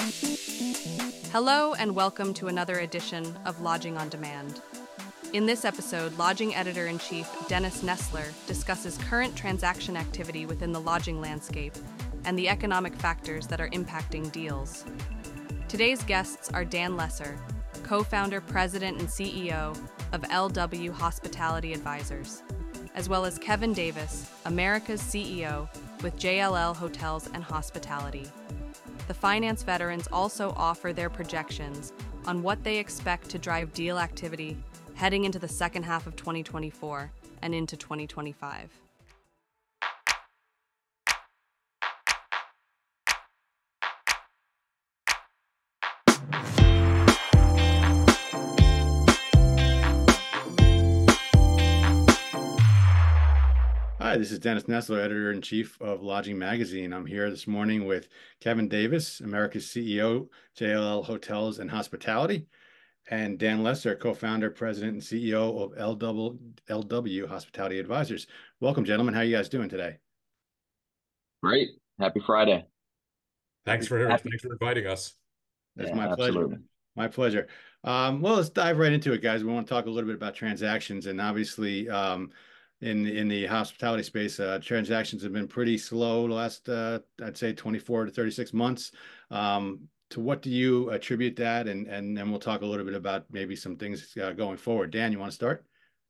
Hello and welcome to another edition of Lodging on Demand. In this episode, Lodging Editor-in-Chief Dennis Nestler discusses current transaction activity within the lodging landscape and the economic factors that are impacting deals. Today's guests are Dan Lesser, co-founder, president, and CEO of LW Hospitality Advisors, as well as Kevin Davis, America's CEO with JLL Hotels and Hospitality. The finance veterans also offer their projections on what they expect to drive deal activity heading into the second half of 2024 and into 2025. Hi, this is Dennis Nestler, Editor-in-Chief of Lodging Magazine. I'm here this morning with Kevin Davis, America's CEO, JLL Hotels and Hospitality, and Dan Lesser, co-founder, president, and CEO of LW Hospitality Advisors. Welcome, gentlemen. How are you guys doing today? Great. Happy Friday. Thanks for inviting us. That's Yeah, my pleasure. absolutely. My pleasure. Well, let's dive right into it, guys. We want to talk a little bit about transactions, and obviously, in the hospitality space, transactions have been pretty slow the last, I'd say, 24 to 36 months. To what do you attribute that? And then we'll talk a little bit about maybe some things going forward. Dan, you want to start?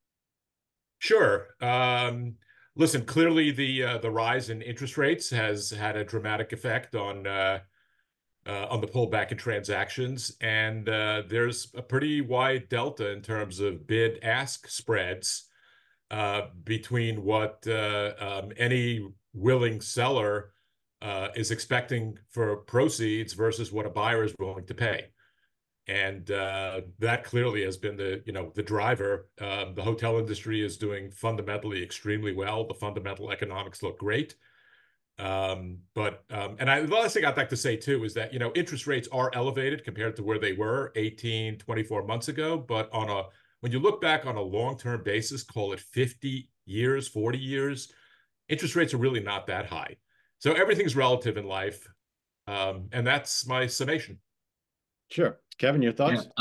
Sure. Listen, clearly the rise in interest rates has had a dramatic effect on the pullback in transactions, and there's a pretty wide delta in terms of bid-ask spreads between what any willing seller is expecting for proceeds versus what a buyer is willing to pay. And that clearly has been the driver. The hotel industry is doing fundamentally extremely well. The fundamental economics look great. And the last thing I'd like to say too is that, interest rates are elevated compared to where they were 18, 24 months ago. But when you look back on a long-term basis, call it 50 years, 40 years, interest rates are really not that high. So everything's relative in life. And that's my summation. Sure. Kevin, your thoughts?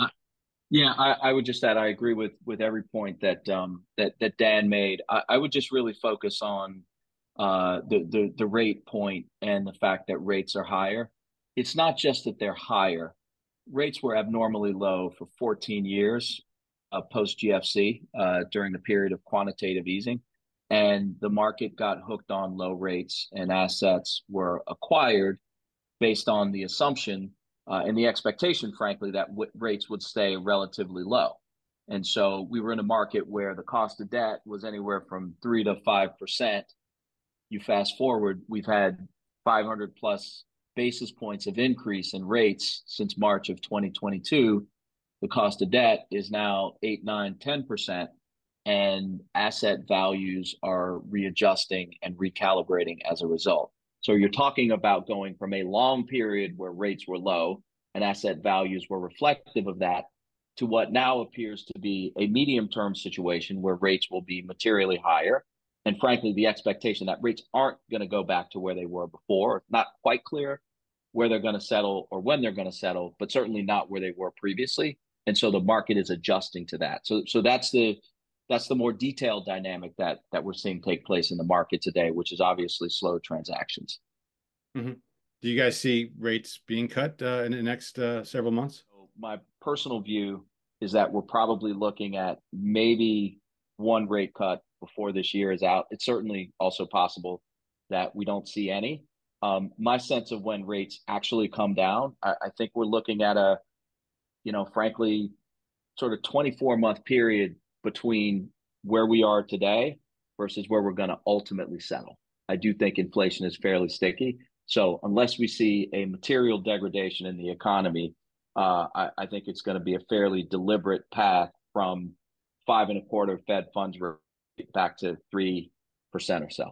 I would just add, I agree with every point that that Dan made. I would just really focus on the rate point and the fact that rates are higher. It's not just that they're higher. Rates were abnormally low for 14 years post GFC during the period of quantitative easing, and the market got hooked on low rates, and assets were acquired based on the assumption and the expectation, frankly, that rates would stay relatively low. And so we were in a market where the cost of debt was anywhere from 3 to 5%. You fast forward, we've had 500 plus basis points of increase in rates since March of 2022. The cost of debt is now 8, 9, 10%, and asset values are readjusting and recalibrating as a result. So you're talking about going from a long period where rates were low and asset values were reflective of that to what now appears to be a medium-term situation where rates will be materially higher. And frankly, the expectation that rates aren't going to go back to where they were before. Not quite clear where they're going to settle or when they're going to settle, but certainly not where they were previously. And so the market is adjusting to that. So that's the more detailed dynamic that we're seeing take place in the market today, which is obviously slow transactions. Mm-hmm. Do you guys see rates being cut in the next several months? So my personal view is that we're probably looking at maybe one rate cut before this year is out. It's certainly also possible that we don't see any. My sense of when rates actually come down, I think we're looking at a, frankly, sort of 24-month period between where we are today versus where we're going to ultimately settle. I do think inflation is fairly sticky. So unless we see a material degradation in the economy, I think it's going to be a fairly deliberate path from 5.25 Fed funds rate back to 3% or so.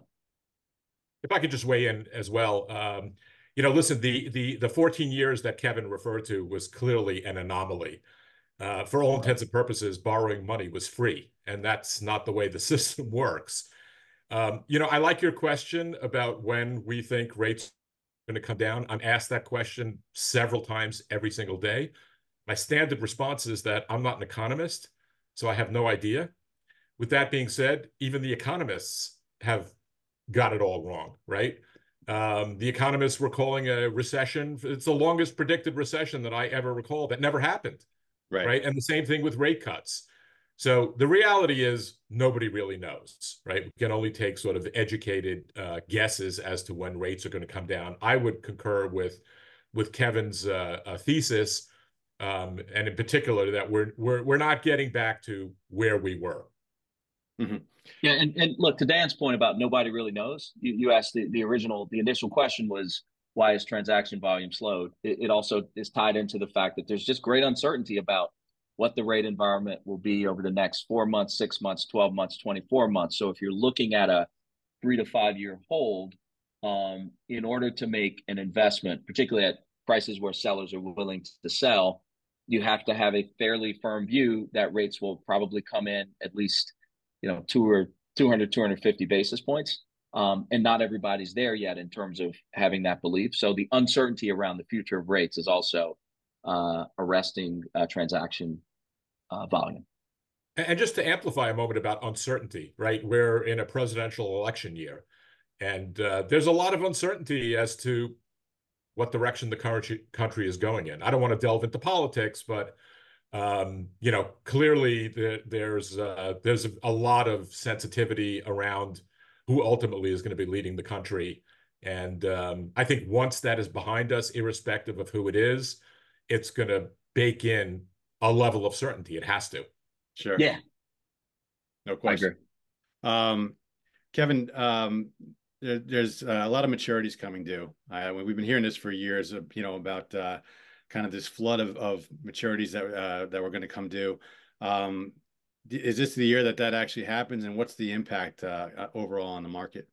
If I could just weigh in as well, listen, the 14 years that Kevin referred to was clearly an anomaly. For all intents and purposes, borrowing money was free, and that's not the way the system works. I like your question about when we think rates going to come down? I'm asked that question several times every single day. My standard response is that I'm not an economist, so I have no idea. With that being said, even the economists have got it all wrong, right? The economists were calling a recession. It's the longest predicted recession that I ever recall. That never happened, right? And the same thing with rate cuts. So the reality is nobody really knows, right? We can only take sort of educated guesses as to when rates are going to come down. I would concur with Kevin's thesis, and in particular that we're not getting back to where we were. Mm-hmm. Yeah, and look, to Dan's point about nobody really knows, you asked the initial question was, why is transaction volume slowed? It also is tied into the fact that there's just great uncertainty about what the rate environment will be over the next 4 months, 6 months, 12 months, 24 months. So if you're looking at a 3 to 5 year hold, in order to make an investment, particularly at prices where sellers are willing to sell, you have to have a fairly firm view that rates will probably come in at least 250 basis points. And not everybody's there yet in terms of having that belief. So the uncertainty around the future of rates is also arresting transaction volume. And just to amplify a moment about uncertainty, right? We're in a presidential election year, and there's a lot of uncertainty as to what direction the country is going in. I don't want to delve into politics, but clearly there's a lot of sensitivity around who ultimately is going to be leading the country. And I think once that is behind us, irrespective of who it is, it's going to bake in a level of certainty. It has to. Sure. Yeah. No question. I agree. Kevin, there's a lot of maturities coming due. We've been hearing this for years, about kind of this flood of maturities that were going to come due. Is this the year that actually happens, and what's the impact overall on the market?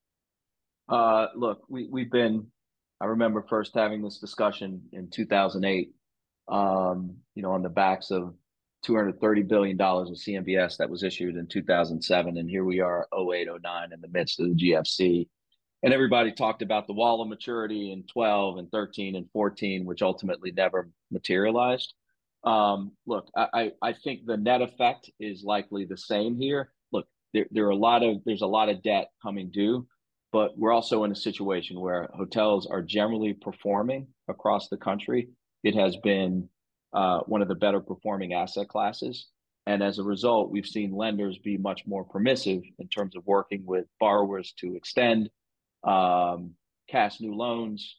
Look, I remember first having this discussion in 2008, on the backs of $230 billion of CMBS that was issued in 2007. And here we are, 08, 09, in the midst of the GFC. And everybody talked about the wall of maturity in 12 and 13 and 14, which ultimately never materialized. Look, I think the net effect is likely the same here. Look, there's a lot of debt coming due, but we're also in a situation where hotels are generally performing across the country. It has been one of the better performing asset classes. And as a result, we've seen lenders be much more permissive in terms of working with borrowers to extend, cash new loans.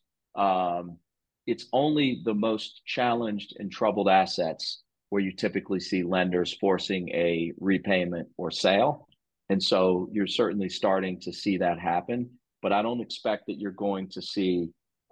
It's only the most challenged and troubled assets where you typically see lenders forcing a repayment or sale. And so you're certainly starting to see that happen, but I don't expect that you're going to see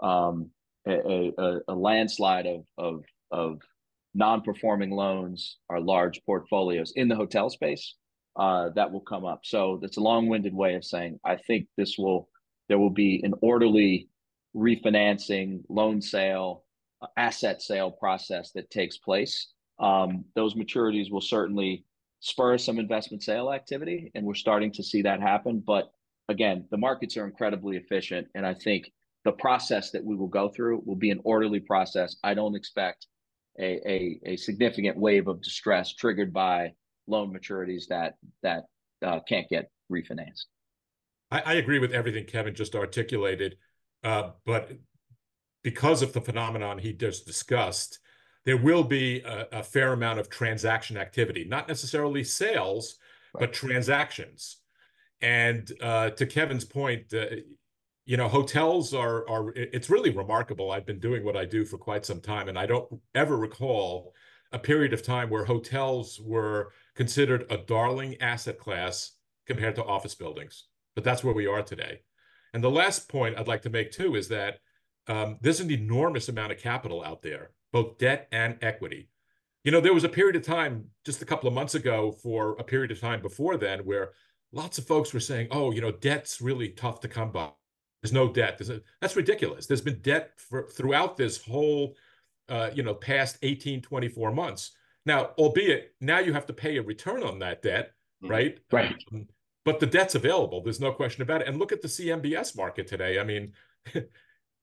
a landslide of non-performing loans or large portfolios in the hotel space that will come up. So that's a long-winded way of saying I think there will be an orderly refinancing, loan sale, asset sale process that takes place. Those maturities will certainly spur some investment sale activity, and we're starting to see that happen. But again, the markets are incredibly efficient, and I think the process that we will go through will be an orderly process. I don't expect a significant wave of distress triggered by loan maturities that can't get refinanced. I agree with everything Kevin just articulated, but because of the phenomenon he just discussed, there will be a fair amount of transaction activity, not necessarily sales, but transactions. And to Kevin's point, hotels it's really remarkable. I've been doing what I do for quite some time, and I don't ever recall a period of time where hotels were considered a darling asset class compared to office buildings. But that's where we are today. And the last point I'd like to make too is that there's an enormous amount of capital out there, both debt and equity. There was a period of time just a couple of months ago, for a period of time before then, where lots of folks were saying, oh, debt's really tough to come by. There's no debt. That's ridiculous. There's been debt throughout this whole, past 18, 24 months. Now, albeit now you have to pay a return on that debt, right? Right. But the debt's available. There's no question about it. And look at the CMBS market today. I mean,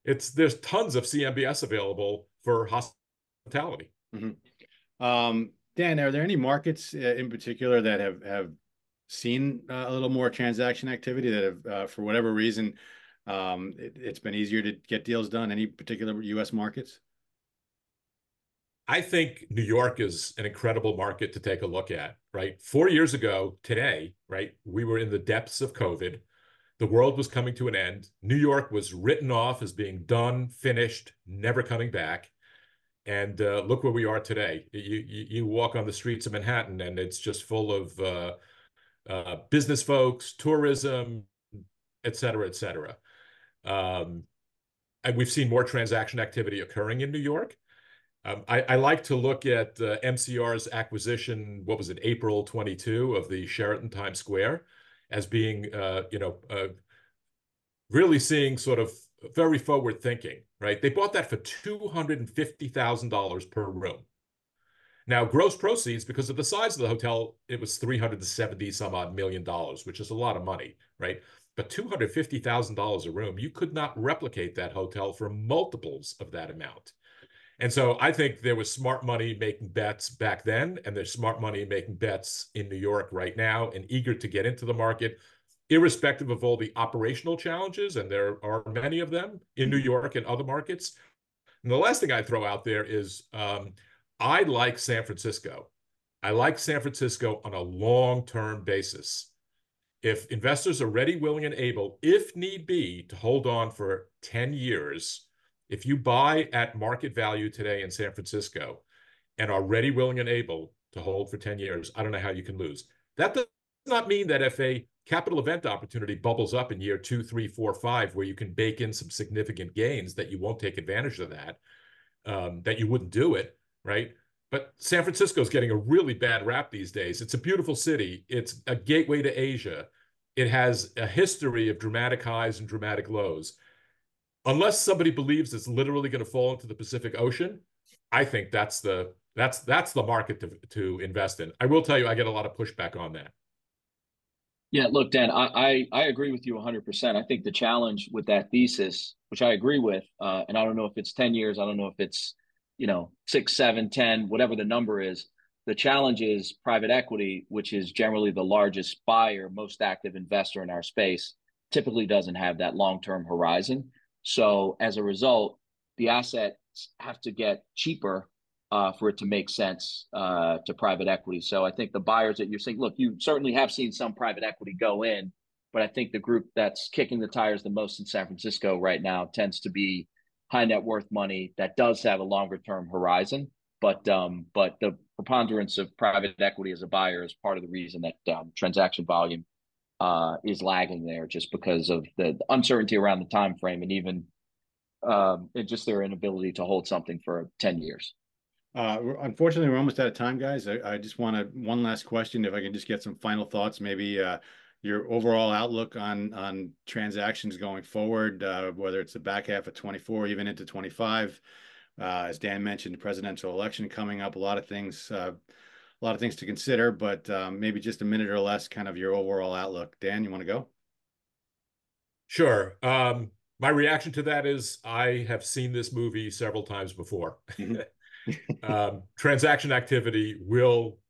there's tons of CMBS available for hospitality. Dan, are there any markets in particular that have seen a little more transaction activity that have, for whatever reason, it's been easier to get deals done? Any particular U.S. markets? I think New York is an incredible market to take a look at, right? 4 years ago today, right, we were in the depths of COVID. The world was coming to an end. New York was written off as being done, finished, never coming back. And look where we are today. You walk on the streets of Manhattan, and it's just full of business folks, tourism, et cetera, et cetera. And we've seen more transaction activity occurring in New York. I like to look at MCR's acquisition, what was it, April 22 of the Sheraton Times Square, as being, really seeing sort of very forward thinking, right? They bought that for $250,000 per room. Now, gross proceeds, because of the size of the hotel, it was $370 some odd million, which is a lot of money, right? But $250,000 a room, you could not replicate that hotel for multiples of that amount. And so I think there was smart money making bets back then, and there's smart money making bets in New York right now and eager to get into the market, irrespective of all the operational challenges, and there are many of them in New York and other markets. And the last thing I throw out there is I like San Francisco. I like San Francisco on a long-term basis. If investors are ready, willing, and able, if need be, to hold on for 10 years, if you buy at market value today in San Francisco and are ready, willing, and able to hold for 10 years, I don't know how you can lose. That does not mean that if a capital event opportunity bubbles up in year 2, 3, 4, 5, where you can bake in some significant gains, that you won't take advantage of that, that you wouldn't do it, right? But San Francisco is getting a really bad rap these days. It's a beautiful city. It's a gateway to Asia. It has a history of dramatic highs and dramatic lows. Unless somebody believes it's literally going to fall into the Pacific Ocean, I think that's the market to invest in. I will tell you, I get a lot of pushback on that. Yeah, look, Dan, I agree with you 100%. I think the challenge with that thesis, which I agree with, and I don't know if it's 10 years, I don't know if it's 6, 7, 10, whatever the number is. The challenge is private equity, which is generally the largest buyer, most active investor in our space, typically doesn't have that long-term horizon. So as a result, the assets have to get cheaper for it to make sense to private equity. So I think the buyers that you're saying, look, you certainly have seen some private equity go in, but I think the group that's kicking the tires the most in San Francisco right now tends to be high net worth money that does have a longer term horizon. But the preponderance of private equity as a buyer is part of the reason that transaction volume is lagging there, just because of the uncertainty around the time frame, and even just their inability to hold something for 10 years. Unfortunately, we're almost out of time, guys. I just want one last question, if I can just get some final thoughts, maybe your overall outlook on transactions going forward, whether it's the back half of 24, even into 25. As Dan mentioned, the presidential election coming up, a lot of things to consider, but maybe just a minute or less, kind of your overall outlook. Dan, you want to go? Sure. My reaction to that is I have seen this movie several times before. Transaction activity will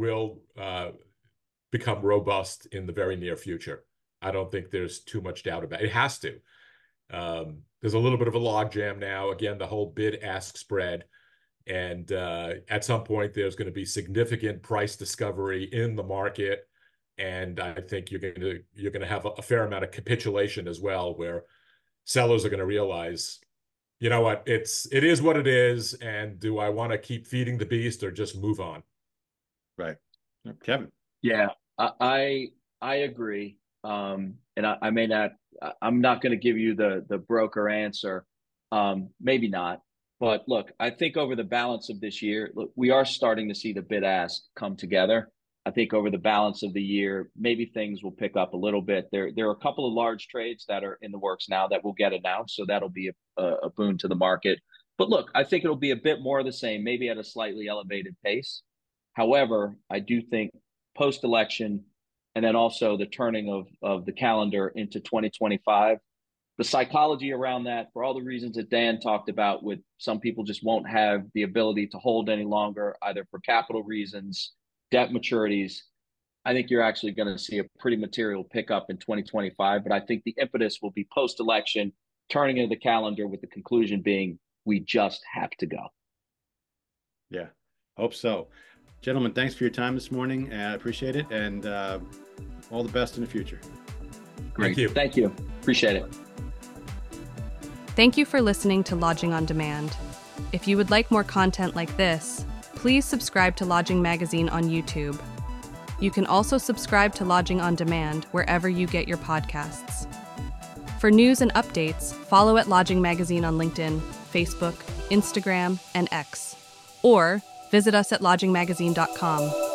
become robust in the very near future. I don't think there's too much doubt about it. It has to. There's a little bit of a logjam now. Again, the whole bid-ask spread. And at some point, there's going to be significant price discovery in the market. And I think you're going to have a fair amount of capitulation as well, where sellers are going to realize, you know what, it is what it is, and do I want to keep feeding the beast or just move on? Right. Kevin. Yeah, I agree. And I may not, I'm not going to give you the broker answer. Maybe not. But look, I think over the balance of this year, look, we are starting to see the bid ask come together. I think over the balance of the year, maybe things will pick up a little bit. There are a couple of large trades that are in the works now that will get announced, so that'll be a boon to the market. But look, I think it'll be a bit more of the same, maybe at a slightly elevated pace. However, I do think post-election, and then also the turning of the calendar into 2025, the psychology around that, for all the reasons that Dan talked about, with some people just won't have the ability to hold any longer, either for capital reasons, debt maturities. I think you're actually going to see a pretty material pickup in 2025. But I think the impetus will be post-election, turning into the calendar with the conclusion being we just have to go. Yeah, hope so. Gentlemen, thanks for your time this morning. I appreciate it, and all the best in the future. Great. Thank you. Thank you. Appreciate it. Thank you for listening to Lodging on Demand. If you would like more content like this, please subscribe to Lodging Magazine on YouTube. You can also subscribe to Lodging on Demand wherever you get your podcasts. For news and updates, follow at Lodging Magazine on LinkedIn, Facebook, Instagram, and X. Or visit us at lodgingmagazine.com.